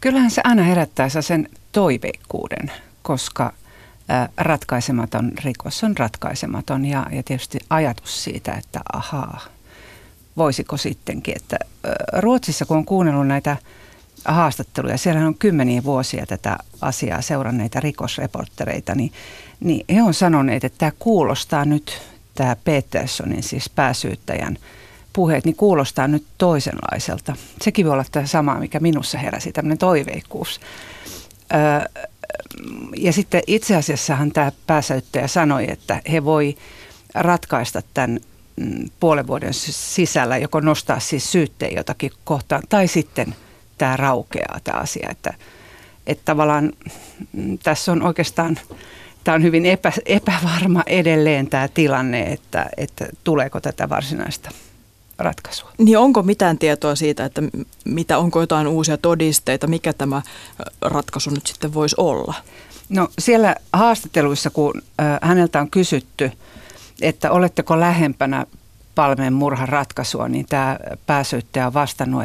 Kyllähän se aina herättää sen toiveikkuuden, koska ratkaisematon rikos on ratkaisematon ja tietysti ajatus siitä, että ahaa, voisiko sittenkin. Että Ruotsissa, kun on kuunnellut näitä haastatteluja, siellä on kymmeniä vuosia tätä asiaa seuranneita rikosreporttereita, niin he on sanoneet, että tämä kuulostaa nyt, tämä Petersonin siis pääsyyttäjän puheet, niin kuulostaa nyt toisenlaiselta. Sekin voi olla tämä sama, mikä minussa heräsi, tämmöinen toiveikkuus. Ja sitten itse asiassahan tämä pääsyyttäjä sanoi, että he voi ratkaista tämän puolen vuoden sisällä, joko nostaa siis syytteen jotakin kohtaan, tai sitten tämä raukeaa tämä asia. Että tavallaan tässä on oikeastaan, tämä on hyvin epävarma edelleen tämä tilanne, että tuleeko tätä varsinaista ratkaisua. Niin onko mitään tietoa siitä, että onko jotain uusia todisteita, mikä tämä ratkaisu nyt sitten voisi olla? No siellä haastatteluissa, kun häneltä on kysytty, että oletteko lähempänä Palmeen murhan ratkaisua, niin tämä pääsyyttäjä on vastannut,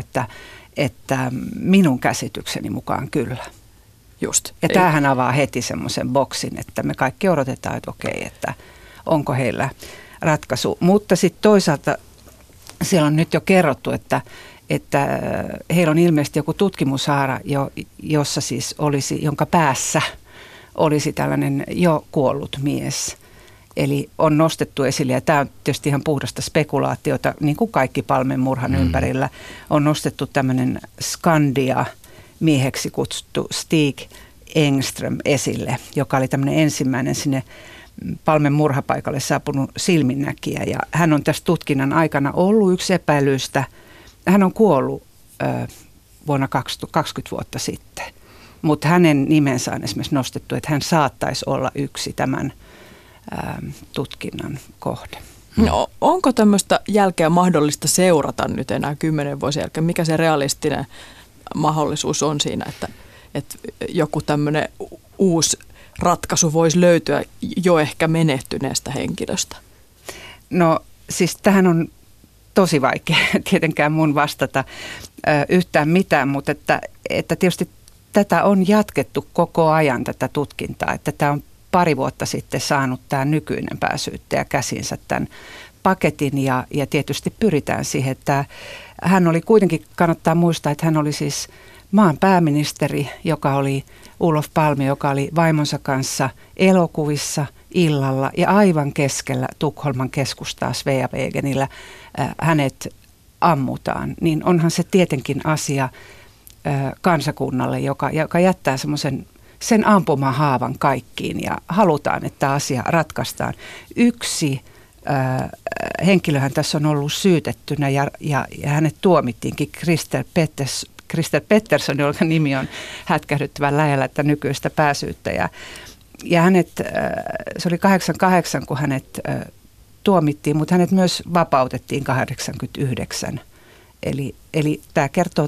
että minun käsitykseni mukaan kyllä. Just. Ja tämähän avaa heti semmoisen boksin, että me kaikki odotetaan, että okei, että onko heillä ratkaisu. Mutta sitten toisaalta siellä on nyt jo kerrottu, että heillä on ilmeisesti joku tutkimushaara, jossa siis jonka päässä olisi tällainen jo kuollut mies. Eli on nostettu esille, ja tämä on tietysti ihan puhdasta spekulaatiota, niin kuin kaikki Palmen murhan ympärillä, on nostettu tämmöinen Skandia-mieheksi kutsuttu Stig Engström esille, joka oli tämmöinen ensimmäinen sinne Palmen murhapaikalle saapunut silminnäkijä. Ja hän on tässä tutkinnan aikana ollut yksi epäilyistä. Hän on kuollut vuonna 20 vuotta sitten, mutta hänen nimensä on esimerkiksi nostettu, että hän saattaisi olla yksi tämän tutkinnan kohde. No, onko tämmöistä jälkeä mahdollista seurata nyt enää 10 vuoden jälkeen? Mikä se realistinen mahdollisuus on siinä, että joku tämmöinen uusi ratkaisu voisi löytyä jo ehkä menehtyneestä henkilöstä? No siis tähän on tosi vaikea tietenkään mun vastata yhtään mitään, mutta että tietysti tätä on jatkettu koko ajan tätä tutkintaa, että tämä on pari vuotta sitten saanut tämä nykyinen pääsyyttäjä käsinsä tämän paketin ja tietysti pyritään siihen, että hän oli kuitenkin, kannattaa muistaa, että hän oli siis maan pääministeri, joka oli Olof Palme, joka oli vaimonsa kanssa elokuvissa illalla ja aivan keskellä Tukholman keskustaa Sveavägenillä hänet ammutaan, niin onhan se tietenkin asia kansakunnalle, joka jättää sen ampumahaavan kaikkiin ja halutaan, että asia ratkaistaan. Yksi henkilöhän tässä on ollut syytettynä ja hänet tuomittiinkin Christer Pettersson, jonka nimi on hätkähdyttävän lähellä, että nykyistä pääsyyttäjää. Ja se oli 88, kun hänet tuomittiin, mutta hänet myös vapautettiin 89. Eli tämä kertoo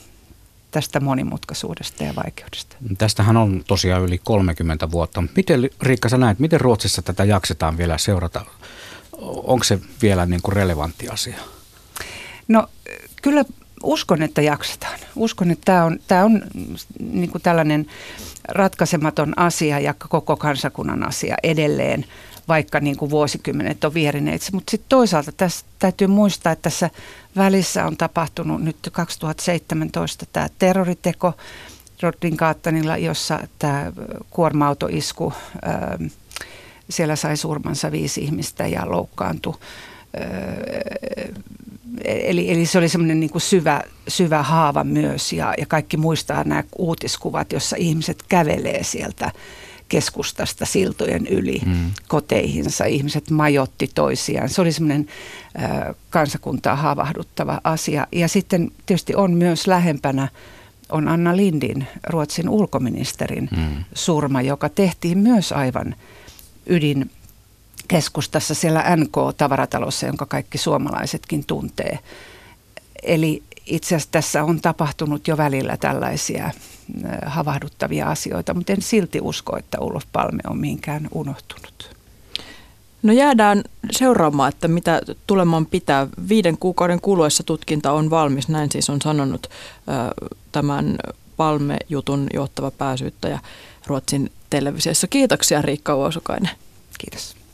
tästä monimutkaisuudesta ja vaikeudesta. Tästähän on tosiaan yli 30 vuotta. Miten, Riikka, sä näet, miten Ruotsissa tätä jaksetaan vielä seurata? Onko se vielä niin kuin relevantti asia? No kyllä uskon, että jaksetaan. Uskon, että tämä on niin kuin tällainen ratkaisematon asia ja koko kansakunnan asia edelleen, vaikka niin kuin vuosikymmenet on vierineet. Mutta sitten toisaalta tässä täytyy muistaa, että tässä välissä on tapahtunut nyt 2017 tämä terroriteko Drottninggatanilla, jossa tämä kuorma-autoisku, siellä sai surmansa 5 ihmistä ja loukkaantui. Eli se oli semmoinen niin kuin syvä haava myös ja kaikki muistaa nämä uutiskuvat, jossa ihmiset kävelee sieltä keskustasta siltojen yli koteihinsa. Ihmiset majoitti toisiaan. Se oli semmoinen kansakuntaa haavahduttava asia. Ja sitten tietysti on myös lähempänä on Anna Lindhin, Ruotsin ulkoministerin surma, joka tehtiin myös aivan ydinkeskustassa siellä NK-tavaratalossa, jonka kaikki suomalaisetkin tuntee. Eli itse asiassa tässä on tapahtunut jo välillä tällaisia havahduttavia asioita, mutta en silti usko, että Olof Palme on mihinkään unohtunut. No jäädään seuraamaan, että mitä tuleman pitää. 5 kuukauden kuluessa tutkinta on valmis, näin siis on sanonut tämän Palme-jutun johtava pääsyyttäjä Ruotsin televisiossa. Kiitoksia Riikka Uosukainen. Kiitos.